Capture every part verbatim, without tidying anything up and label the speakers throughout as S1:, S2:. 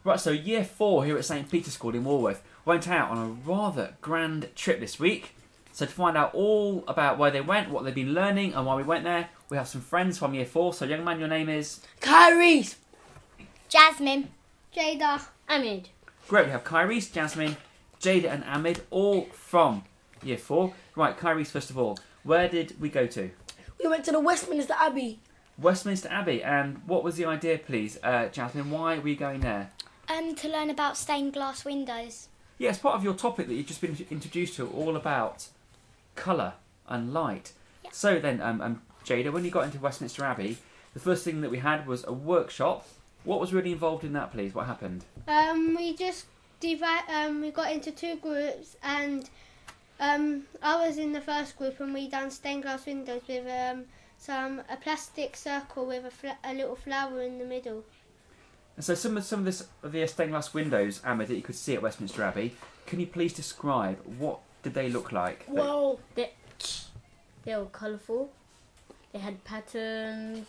S1: Right, so year four here at St Peter's School in Walworth went out on a rather grand trip this week. So to find out all about where they went, what they've been learning and why we went there, we have some friends from year four. So young man, your name is?
S2: Kyrie.
S3: Jasmine.
S4: Jada.
S3: Ahmed.
S1: Great, we have Kyrie, Jasmine, Jada and Ahmed, all from year four. Right, Kyrie, first of all, where did we go to?
S2: We went to the Westminster Abbey.
S1: Westminster Abbey. And what was the idea, please? Uh, Jasmine, why were you going there?
S3: Um, to learn about stained glass windows.
S1: Yeah, it's part of your topic that you've just been introduced to, all about colour and light.
S3: Yeah.
S1: So then, um, um, Jada, when you got into Westminster Abbey, the first thing that we had was a workshop. What was really involved in that, please? What happened?
S4: Um, we just divide. Um, we got into two groups, and um, I was in the first group, and we done stained glass windows with um some a plastic circle with a, fla- a little flower in the middle.
S1: And so some of some of this of the stained glass windows, Ahmed, that you could see at Westminster Abbey, can you please describe what did they look like?
S2: Well,
S3: They, they were colourful. They had patterns.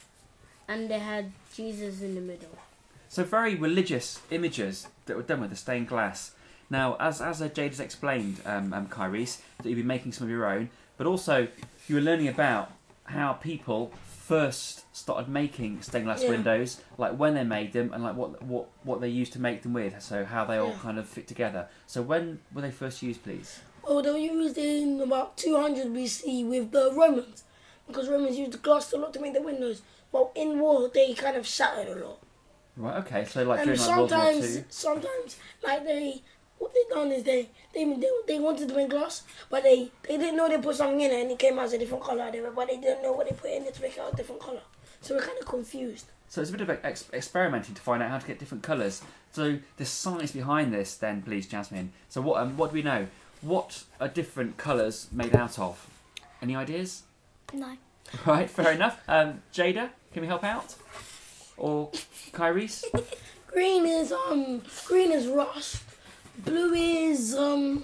S3: And they had Jesus in the middle.
S1: So very religious images that were done with the stained glass. Now, as as uh, Jade has explained, um, um, Kyrese, that you've been making some of your own, but also you were learning about how people first started making stained glass
S2: Yeah.
S1: windows, like when they made them, and like what what what they used to make them with. So how they all
S2: Yeah.
S1: kind of fit together. So when were they first used, please?
S2: well, they were used in about two hundred B C with the Romans, because Romans used the glass a lot to make the windows. Well, in war, they kind of shattered a lot.
S1: Right. Okay. So like
S2: And
S1: during like World War
S2: sometimes,
S1: Two.
S2: sometimes, like they, what they done is they, they, they, they wanted to make glass, but they, they didn't know they put something in it, and it came out as a different color. They were, but they didn't know what they put in it to make it out a different color. So we're kind of confused.
S1: So it's a bit of ex- experimenting to find out how to get different colours. So the science behind this, then, please, Jasmine. So what um, what do we know? What are different colours made out of? Any ideas?
S3: No.
S1: Right, fair enough. Um, Jada, can we help out? Or Kyrese?
S2: Green is um, green is rust. Blue is um,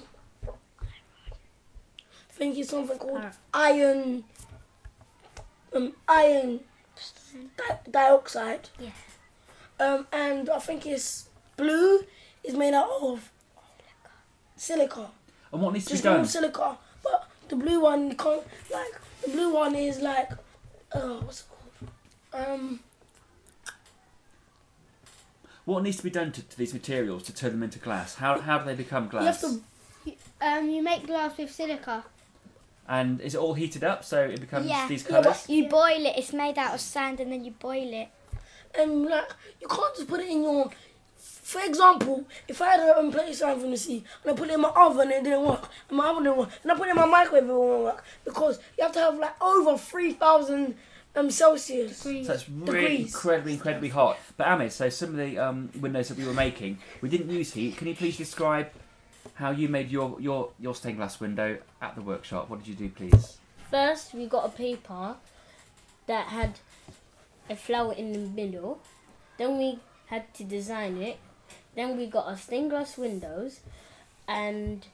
S2: I think it's something called iron. Um, iron di- dioxide.
S3: Yeah.
S2: Um, and I think it's blue is made out of silica.
S1: And what needs to
S2: Just
S1: be done?
S2: normal silica, but the blue one you can't like. The blue one is like, uh, what's it called? Um,
S1: What needs to be done to, to these materials to turn them into glass? How how do they become
S2: you have
S1: glass?
S2: to.
S4: Um, you make glass with silica.
S1: And is it all heated up so it becomes
S3: Yeah.
S1: these
S2: Yeah, but-
S1: colours?
S3: You boil it. It's made out of sand, and then you boil it.
S2: And like, you can't just put it in your. For example, if I had a um, plate sign from the sea and I put it in my oven and it didn't work, and my oven didn't work, and I put it in my microwave, it won't work because you have to have like over three thousand um Celsius.
S4: Degrees.
S1: So it's really
S2: Degrees.
S1: incredibly, incredibly hot. But Ahmed, so some of the um, windows that we were making, we didn't use heat. Can you please describe how you made your, your, your stained glass window at the workshop? What did you do, please?
S3: First, we got a paper that had a flower in the middle. Then we had to design it. Then we got our stained glass windows and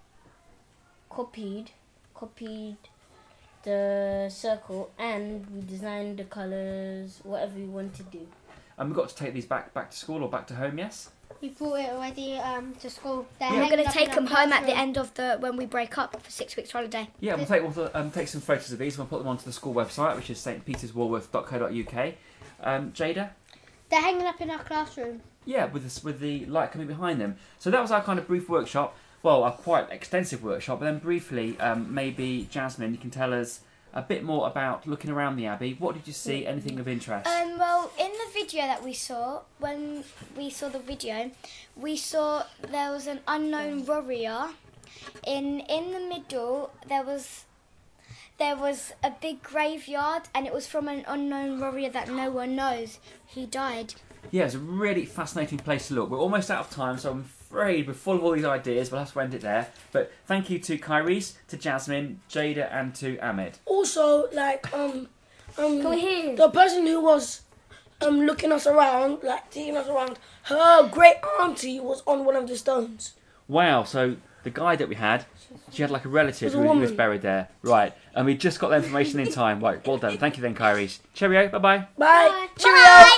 S3: copied copied the circle, and we designed the colours, whatever we wanted to do.
S1: And we got to take these back back to school or back to home, yes?
S4: We brought it already um to school. They're
S1: Yeah.
S3: We're
S4: hanging
S3: going to
S4: up in
S3: take
S4: our
S3: them home at the
S4: classroom.
S3: end of the when we break up for six weeks holiday.
S1: Yeah, we'll take we'll, um, take some photos of these and we'll put them onto the school website, which is s t peters walworth dot co dot u k. Um, Jada?
S4: They're hanging up in our classroom.
S1: Yeah, with this, with the light coming behind them. So that was our kind of brief workshop. Well, a quite extensive workshop. But then briefly, um, maybe Jasmine, you can tell us a bit more about looking around the Abbey. What did you see? Anything of interest?
S3: Um, well, in the video that we saw, when we saw the video, we saw there was an unknown warrior. In in the middle, there was there was a big graveyard, and it was from an unknown warrior that no one knows. He died.
S1: Yeah, it's a really fascinating place to look. We're almost out of time, so I'm afraid we're full of all these ideas. We'll have to end it there. But thank you to Kyrese, to Jasmine, Jada, and to Ahmed.
S2: Also, like um, um,
S3: Can we hear?
S2: the person who was um looking us around, like taking us around, her great auntie was on one of the stones.
S1: Wow, so the guy that we had, she had like a relative
S2: Was a
S1: who, who was
S2: woman.
S1: buried there. Right, and we just got the information in time. Right, well done. Thank you then, Kyrese. Cheerio, bye-bye.
S2: Bye.
S3: Bye.
S2: Cheerio.